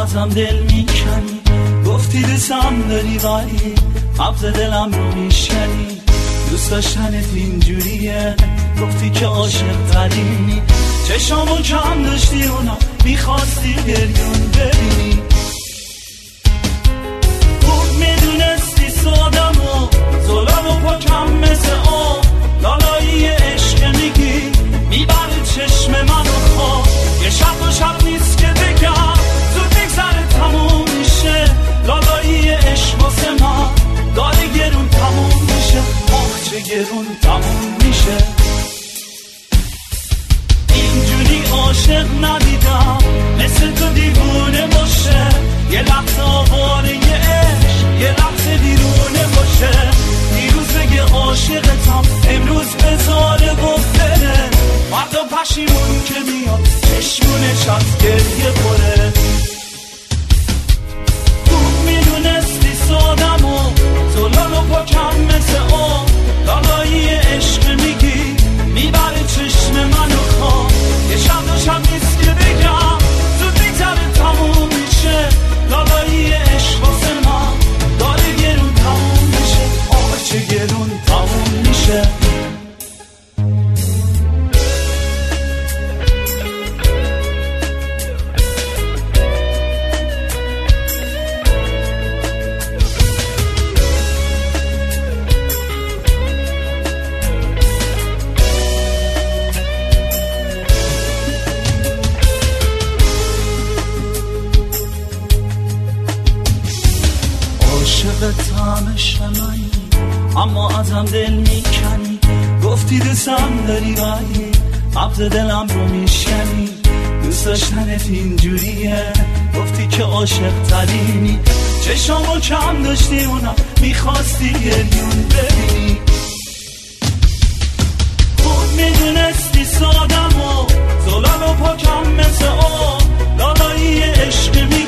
ازم دل میکنی، گفتی دوستم داری ولی قبض دلم رو میشکنی. دوست داشتنت اینجوریه، گفتی که عاشق ترینی. چشامو کم داشتی اونا میخواستی گریون ببینی. خوب میدونستی سادم و زلال و پاکم مثل آب، لالایی عشق میگی میبره چشم منو خواب. یه شب و شب نیست که بگم زود میگذره تموم میشه. لالایی عشق واسه من داره گرون تموم میشه. آخ چه گرون تموم میشه. اینجوری عاشق ندیدم مثل تو دیوونه باشه. یه لحظه آواره یه عشق، یه لحظه دیرونه باشه. دیروز بگه عاشقتم، امروز بذاره گفتره. فردا پشیمون که میاد چشمونش از گریه پره. خوب میدونستی سادم و زلال و پاکم مثل آب، لالایی عشق میگی میبره چشم منو خواب. یه شب و شب نیست که بگم زود میگذره تموم میشه. لالایی عشق واسه من داره گرون تموم میشه. آه چه گرون تموم میشه. عاشق شمایی اما ازم دل میکنی. گفتی دوستم داری ولی قبض دلم رو میشکنی. دوست داشتنت اینجوریه، گفتی که عاشق ترینی. چشامو کم داشتی اونا میخواستی گریون ببینی. خوب میدونستی سادم و زلال و پاکم مثل آب، لالایی عشق